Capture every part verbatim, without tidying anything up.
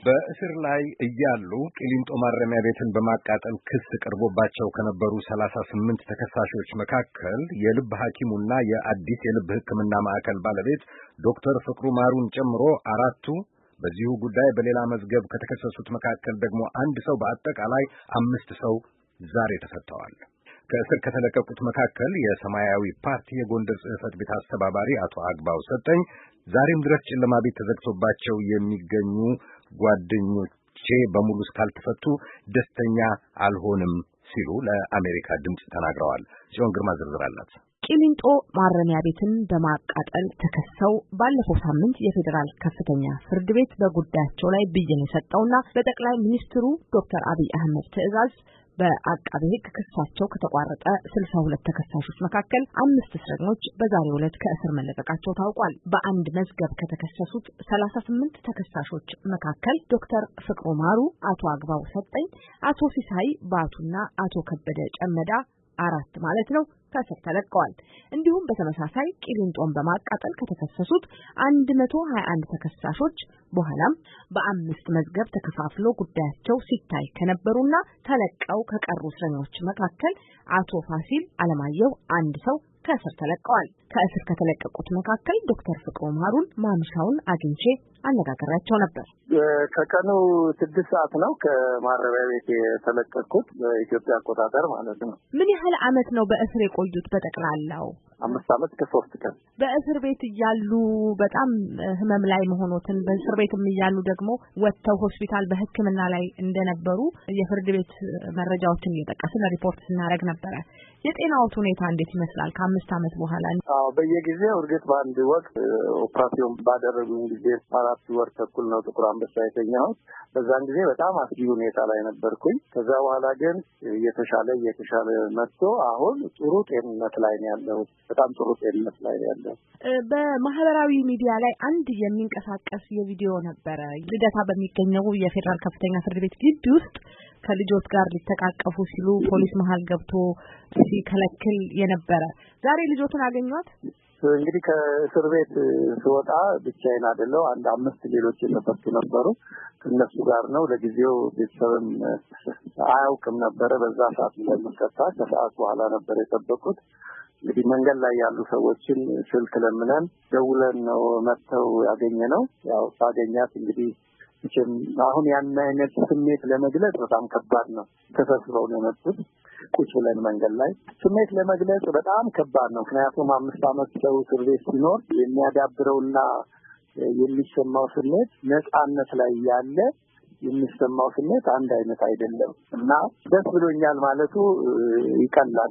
በእስር ላይ እያሉ ቂሊንጦ ማረሚያ ቤትን በማቃጠል ክስ ቀርቦባቸው ከነበሩ ሰላሳ ስምንት ተከሳሾች መካከል የልብ ሐኪሙና የአዲስ የልብ ሕክምና ማዕከል ባለቤት ዶክተር ፍቅሩ ማሩን ጨምሮ አራቱ በዚሁ ጉዳይ በሌላ መዝገብ ከተከሰሱት መካከል ደግሞ አንድ ሰው በአጠቃላይ አምስት ሰው ዛሬ ተፈተዋል። ከእስር ከተለቀቁት መካከል የሰማያዊ ፓርቲ የጎንደር ጽሕፈት ቤት አስተባባሪ አቶ አግባው ሰጠኝ ዛሬም ድረስ ጨለማ ቤት ተዘግቶባቸው የሚገኙ ጓደኞቼ በሙሉ እስካልተፈቱ ደስተኛ አልሆንም ሲሉ ለአሜሪካ ድምጽ ተናግረዋል። ጽዮን ግርማ ዝርዝር አላት። ቂሊንጦ ማረሚያ ቤትን በማቃጠል ተከሰው ባለፈው ሳምንት የፌዴራል ከፍተኛ ፍርድ ቤት በጉዳያቸው ላይ ብይን የሰጠውና በጠቅላይ ሚኒስትሩ ዶክተር አብይ አህመድ ትዕዛዝ በአቃቤ ሕግ ክሳቸው ከተቋረጠ ስልሳ ሁለት ተከሳሾች መካከል አምስት እስረኞች በዛሬው ዕለት ከእስር መለቀቃቸው ታውቋል። በአንድ መዝገብ ከተከሰሱት ሰላሳ ስምንት ተከሳሾች መካከል ዶክተር ፍቅሩ ማሩ፣ አቶ አግባው ሰጠኝ፣ አቶ ሲሳይ ባቱና አቶ ከበደ ጨመዳ አራት ማለት ነው ከእስር ተለቀዋል። እንዲሁም በተመሳሳይ ቂሊንጦን በማቃጠል ከተከሰሱት አንድ መቶ ሀያ አንድ ተከሳሾች በኋላም በአምስት መዝገብ ተከፋፍሎ ጉዳያቸው ሲታይ ከነበሩና ተለቀው ከቀሩ እስረኞች መካከል አቶ ፋሲል አለማየሁ አንድ ሰው ከእስር ተለቀዋል። ከእስር ከተለቀቁት መካከል ዶክተር ፍቅሩ ማሩን ማምሻውን አግኝቼ አነጋግሬያቸው ነበር። ከቀኑ ስድስት ሰዓት ነው ከማረሚያ ቤት የተለቀቁት በኢትዮጵያ አቆጣጠር ማለት ነው። ምን ያህል አመት ነው በእስር የቆዩት በጠቅላላው? አምስት አመት ከሶስት ቀን። በእስር ቤት እያሉ በጣም ህመም ላይ መሆኑትን በእስር ቤትም እያሉ ደግሞ ወጥተው ሆስፒታል በሕክምና ላይ እንደነበሩ የፍርድ ቤት መረጃዎችን እየጠቀስን ሪፖርት ስናደርግ ነበረ። የጤናዎት ሁኔታ እንዴት ይመስላል ከአምስት አመት በኋላ? አዎ በየጊዜው እርግጥ በአንድ ወቅት ኦፕራሲዮን ባደረጉኝ ጊዜ አራት ወር ተኩል ነው ጥቁር አንበሳ የተኛሁት። በዛን ጊዜ በጣም አስጊ ሁኔታ ላይ ነበርኩኝ። ከዛ በኋላ ግን እየተሻለ እየተሻለ መጥቶ አሁን ጥሩ ጤንነት ላይ ነው ያለው። በጣም ጥሩ ጤንነት ላይ ነው ያለው። በማህበራዊ ሚዲያ ላይ አንድ የሚንቀሳቀስ የቪዲዮ ነበረ ልደታ በሚገኘው የፌዴራል ከፍተኛ ፍርድ ቤት ግቢ ውስጥ ከልጆች ጋር ሊተቃቀፉ ሲሉ ፖሊስ መሃል ገብቶ ሲከለክል የነበረ። ዛሬ ልጆችን አገኟት? እንግዲህ ከእስር ቤት ስወጣ ብቻዬን አይደለሁ፣ አንድ አምስት ሌሎች የተፈቱ ነበሩ። ከነሱ ጋር ነው። ለጊዜው ቤተሰብም አያውቅም ነበረ በዛ ሰዓት እንደምንፈታ። ከሰዓት በኋላ ነበር የጠበቁት። እንግዲህ መንገድ ላይ ያሉ ሰዎችን ስልክ ለምነን ደውለን ነው መጥተው ያገኘነው። ያው ሳገኛት እንግዲህ እቺም አሁን ያን አይነት ስሜት ለመግለጽ በጣም ከባድ ነው። ተሰብስበው ነው የመጡት። ቁጭ ብለን መንገድ ላይ ስሜት ለመግለጽ በጣም ከባድ ነው። ምክንያቱም አምስት አመት ሰው እስር ቤት ሲኖር የሚያዳብረውና የሚሰማው ስሜት ነፃነት ላይ ያለ የሚሰማው ስሜት አንድ አይነት አይደለም እና ደስ ብሎኛል ማለቱ ይቀላል።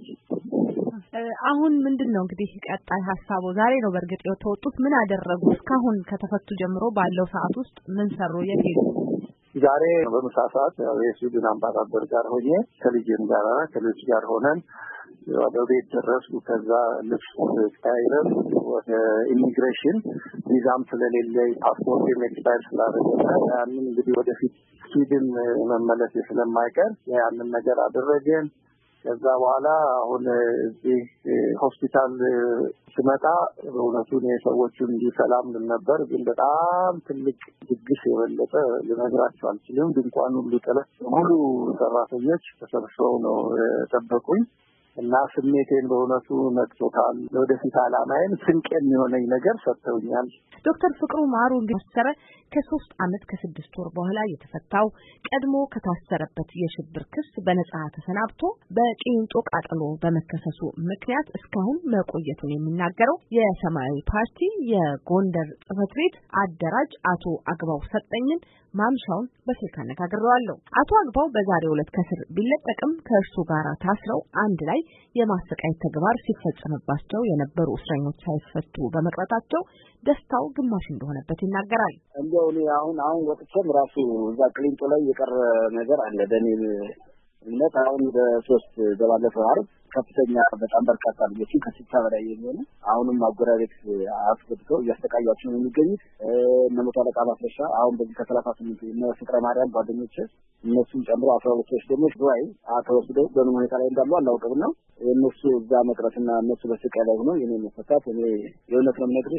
አሁን ምንድነው እንግዲህ ቀጣይ ሐሳቡ? ዛሬ ነው በእርግጥ የተወጡት። ምን አደረጉ? እስካሁን ከተፈቱ ጀምሮ ባለው ሰዓት ውስጥ ምን ሰሩ? የት? ዛሬ በምሳ ሰዓት የሱዳን አምባሳደር ጋር ሆኜ ከልጅም ጋር ከልጅ ጋር ሆነን ወደ ቤት ደረሱ። ከዛ ልብስ ቀይረን ወደ ኢሚግሬሽን ቪዛም ስለሌለ ፓስፖርት ኤክስፓየር ስላደረገ ያንን እንግዲህ ወደፊት ስዊድን መመለስ ስለማይቀር ያንን ነገር አደረገን። ከዛ በኋላ አሁን እዚህ ሆስፒታል ስመጣ በእውነቱ የሰዎቹን እንዲሰላም ነበር፣ ግን በጣም ትልቅ ድግስ የበለጠ ልነግራቸው አልችልም። ድንኳን ሁሉ ጥለት ሙሉ ሰራተኞች ተሰብስበው ነው ጠበቁኝ እና ስሜቴን በእውነቱ ነክቶታል። ለወደፊት ዓላማዬን ስንቅ የሚሆነኝ ነገር ሰጥተውኛል። ዶክተር ፍቅሩ ማሩ እንግዲህ ከሶስት አመት ከስድስት ወር በኋላ የተፈታው ቀድሞ ከታሰረበት የሽብር ክስ በነጻ ተሰናብቶ በቂሊንጦ ቃጠሎ በመከሰሱ ምክንያት እስካሁን መቆየቱን የሚናገረው የሰማያዊ ፓርቲ የጎንደር ጽሕፈት ቤት አደራጅ አቶ አግባው ሰጠኝን ማምሻውን በስልክ አነጋግሬዋለሁ። አቶ አግባው በዛሬው ዕለት ከስር ቢለቀቅም ከእርሱ ጋር ታስረው አንድ ላይ የማሰቃየት ተግባር ሲፈጸምባቸው የነበሩ እስረኞች ሳይፈቱ በመቅረታቸው ደስታው ግማሽ እንደሆነበት ይናገራል። እንደው እኔ አሁን አሁን ወጥቼም ራሱ እዛ ቂሊንጦ ላይ የቀረ ነገር አለ በኔል እነት አሁን በሶስት በባለፈው ዓርብ ከፍተኛ በጣም በርካታ ልጆች ከስልሳ በላይ የሚሆኑ አሁንም ማጎራቤት አስገብተው እያስተቃያቸው ነው የሚገኙት። እነሞት አለቃ ማስረሻ አሁን በዚህ ከሰላሳ ስምንት እና ፍቅረ ማርያም ጓደኞች እነሱን ጨምሮ አስራ ሁለት ሰዎች ደግሞ ዱባይ ተወስደው በምን ሁኔታ ላይ እንዳሉ አላውቅም ነው። እነሱ እዛ መቅረትና እነሱ በስቃይ ላይ ሆነው የኔ መፈታት እኔ የእውነት ነው የምነግርሽ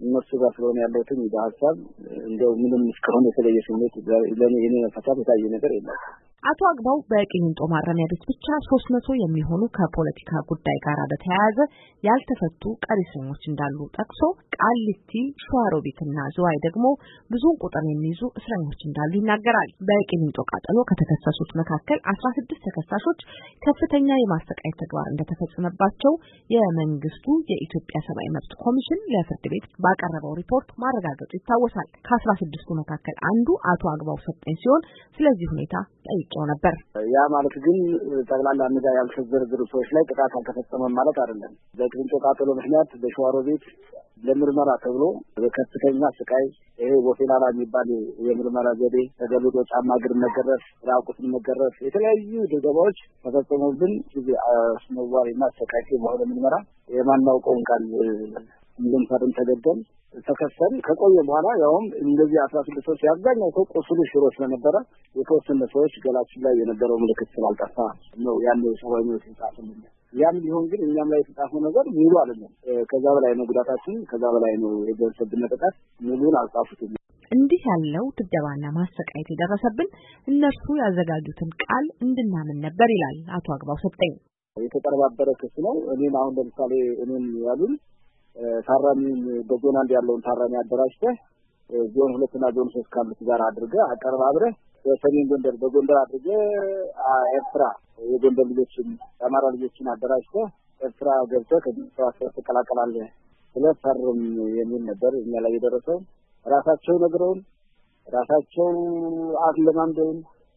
እነሱ ጋር ስለሆነ ያለውትን በሐሳብ እንደው ምንም እስካሁን የተለየ ስሜት ለኔ የኔ ፈታታ የታየ ነገር የለም። አቶ አግባው በቂሊንጦ ማረሚያ ቤት ብቻ ሶስት መቶ የሚሆኑ ከፖለቲካ ጉዳይ ጋር በተያያዘ ያልተፈቱ ቀሪ እስረኞች እንዳሉ ጠቅሶ ቃሊቲ፣ ሸዋሮቢትና ዝዋይ ደግሞ ብዙ ቁጥር የሚይዙ እስረኞች እንዳሉ ይናገራል። በቂሊንጦ ቃጠሎ ከተከሰሱት መካከል አስራ ስድስት ተከሳሾች ከፍተኛ የማሰቃየት ተግባር እንደተፈጸመባቸው የመንግስቱ የኢትዮጵያ ሰብአዊ መብት ኮሚሽን ለፍርድ ቤት ባቀረበው ሪፖርት ማረጋገጡ ይታወሳል። ከአስራ ስድስቱ መካከል አንዱ አቶ አግባው ሰጠኝ ሲሆን ስለዚህ ሁኔታ ጠይቄው ነበር። ያ ማለት ግን ጠቅላላ እነዛ ያልተዘረዘሩ ሰዎች ላይ ጥቃት አልተፈጸመም ማለት አይደለም። በቂሊንጦ ቃጠሎ ምክንያት በሸዋሮቢት ለምርመራ ተብሎ በከፍተኛ ስቃይ ይሄ ወፌላላ የሚባል የምርመራ ዘዴ ተገልጦ ጫማ እግር መገረፍ፣ ራቁትን መገረፍ፣ የተለያዩ ድብደባዎች ተፈጸሙብን። እዚህ አስነዋሪና አሰቃቂ በሆነ ምርመራ የማናውቀውን ቃል እንድንፈርም ተገደል ተከሰን ከቆየ በኋላ ያውም እንደዚህ አስራ ስድስት ሰዎች ያጋኛው ሰው ቁስሉ ሽሮ ስለነበረ የተወሰነ ሰዎች ገላችን ላይ የነበረው ምልክት ስላልጠፋ ነው ያለው ሰዋዊ ነው ሲጣፈን። ያም ቢሆን ግን እኛም ላይ የተጣፈው ነገር ሙሉ አይደለም። ከዛ በላይ ነው ጉዳታችን፣ ከዛ በላይ ነው የደረሰብን ጥቃት። ሙሉን አልጻፉትም። እንዲህ ያለው ድብደባና ማሰቃየት የደረሰብን እነርሱ ያዘጋጁትን ቃል እንድናምን ነበር ይላል አቶ አግባው ሰጠኝ። የተቀረባበረ ክስ ነው። እኔን አሁን ለምሳሌ እኔን ያሉን ታራሚን በዞን አንድ ያለውን ታራሚ አደራጅተህ ዞን ሁለት እና ዞን ሶስት ካሉት ጋር አድርገህ አቀርባብረህ በሰሜን ጎንደር በጎንደር አድርገህ ኤርትራ የጎንደር ልጆችን የአማራ ልጆችን አደራጅተህ ኤርትራ ገብተህ ከሰው ተቀላቀላለህ ብለህ ፈርም የሚል ነበር እኛ ላይ የደረሰው። ራሳቸው ነግረውን ራሳቸው አስለማምደውን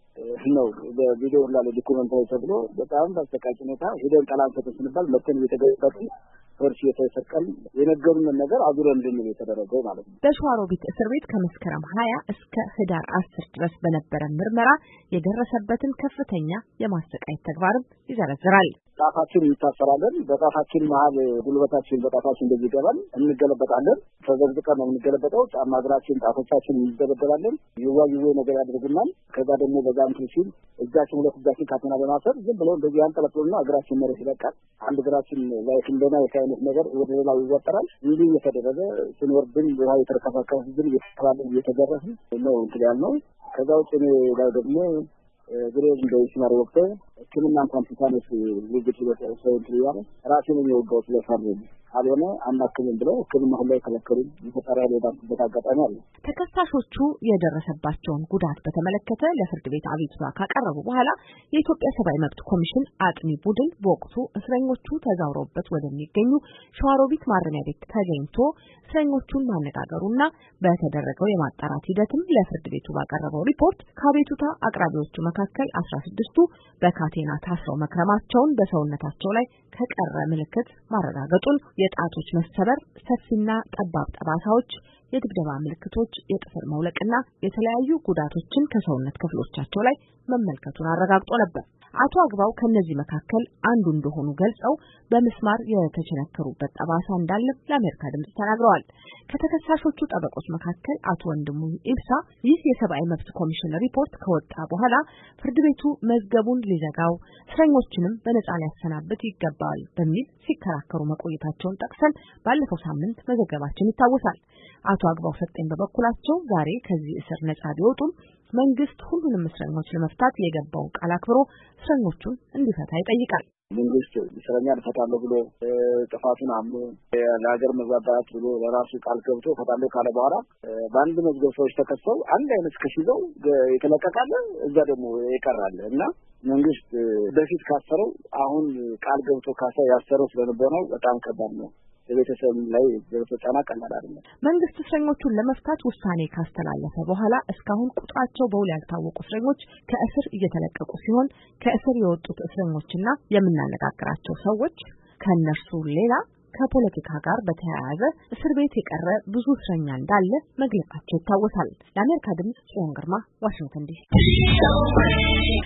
ነው በቪዲዮ ላይ ዶክመንታሪ ተብሎ በጣም በአሰቃቂ ሁኔታ ሄደን ቃላን ተተስንባል መተን የተገበጠ ፎርሲ የተሰቀል የነገሩን ነገር አዙረን እንድንል የተደረገው ማለት ነው። በሸዋሮቢት እስር ቤት ከመስከረም ሀያ እስከ ህዳር አስር ድረስ በነበረ ምርመራ የደረሰበትን ከፍተኛ የማሰቃየት ተግባርም ይዘረዝራል። ጣፋችን ይታሰራለን። በጣፋችን መሀል ጉልበታችን በጣፋችን እንደዚህ ይገባል። እንገለበጣለን። ተዘግዝቀን ነው እንገለበጠው። ጫማ እግራችን ጣቶቻችን ይደበደባለን። ይዋይው ነገር ያደርጉናል። ከዛ ደግሞ በዛም ሲል እጃችን ሁለት እጃችን ካተና በማሰር ዝም ብለው እንደዚህ ያንጠለጥሉና እግራችን መሬት ይለቃል። አንድ እግራችን ላይ እንደና የካይነት ነገር ወደ ሌላው ይወጠራል። እንዲህ እየተደረገ ስንወርድን ውሃ የተረከፈከፈ ዝም እየተባለ እየተገረፍን ነው እንትን ያልነው። ከዛ ውጭ ላይ ደግሞ ግሬዝ እንደይስማር ወቅት ሕክምና እንኳን ሲታነስ ልጅ ስለሰው ሰው ይያለ ራሴን የሚወጋው ስለፈረኝ አልሆነ አናክምን ብለው ሕክምና ሁሉ ከለከሉ ይፈጠራ ለዳንበት አጋጣሚ አለ። ተከሳሾቹ የደረሰባቸውን ጉዳት በተመለከተ ለፍርድ ቤት አቤቱታ ካቀረቡ በኋላ የኢትዮጵያ ሰብአዊ መብት ኮሚሽን አጥኒ ቡድን በወቅቱ እስረኞቹ ተዛውረውበት ወደሚገኙ ሸዋሮቢት ማረሚያ ቤት ተገኝቶ እስረኞቹን ማነጋገሩና በተደረገው የማጣራት ሂደትም ለፍርድ ቤቱ ባቀረበው ሪፖርት ከአቤቱታ አቅራቢዎቹ መካከል አስራ ስድስቱ በካቴና ታስረው መክረማቸውን በሰውነታቸው ላይ ከቀረ ምልክት ማረጋገጡን፣ የጣቶች መሰበር፣ ሰፊና ጠባብ ጠባሳዎች፣ የድብደባ ምልክቶች፣ የጥፍር መውለቅና የተለያዩ ጉዳቶችን ከሰውነት ክፍሎቻቸው ላይ መመልከቱን አረጋግጦ ነበር። አቶ አግባው ከነዚህ መካከል አንዱ እንደሆኑ ገልጸው በመስማር የተቸነከሩበት ጠባሳ እንዳለ ለአሜሪካ ድምጽ ተናግረዋል። ከተከሳሾቹ ጠበቆች መካከል አቶ ወንድሙ ኢብሳ ይህ የሰብአዊ መብት ኮሚሽን ሪፖርት ከወጣ በኋላ ፍርድ ቤቱ መዝገቡን ሊዘጋው እስረኞችንም በነጻ ሊያሰናብት ይገባል በሚል ሲከራከሩ መቆየታቸውን ጠቅሰን ባለፈው ሳምንት መዘገባችን ይታወሳል። አቶ አግባው ሰጠኝ በበኩላቸው ዛሬ ከዚህ እስር ነጻ ቢወጡም መንግስት ሁሉንም እስረኞች ለመፍታት የገባው ቃል አክብሮ እስረኞቹን እንዲፈታ ይጠይቃል። መንግስት እስረኛ ፈታለሁ ብሎ ጥፋቱን አምኖ ለሀገር መግባባት ብሎ ለራሱ ቃል ገብቶ ፈታለሁ ካለ በኋላ በአንድ መዝገብ ሰዎች ተከሰው አንድ አይነት ክስ ይዘው የተለቀቃለ እዛ ደግሞ ይቀራል እና መንግስት በፊት ካሰረው አሁን ቃል ገብቶ ካሰ ያሰረው ስለነበረው በጣም ከባድ ነው። የቤተሰብ ላይ ዘርፈጫና ቀላል አይደለም። መንግስት እስረኞቹን ለመፍታት ውሳኔ ካስተላለፈ በኋላ እስካሁን ቁጥራቸው በውል ያልታወቁ እስረኞች ከእስር እየተለቀቁ ሲሆን ከእስር የወጡት እስረኞችና የምናነጋግራቸው ሰዎች ከነርሱ ሌላ ከፖለቲካ ጋር በተያያዘ እስር ቤት የቀረ ብዙ እስረኛ እንዳለ መግለጻቸው ይታወሳል። ለአሜሪካ ድምጽ ጽዮን ግርማ ዋሽንግተን ዲሲ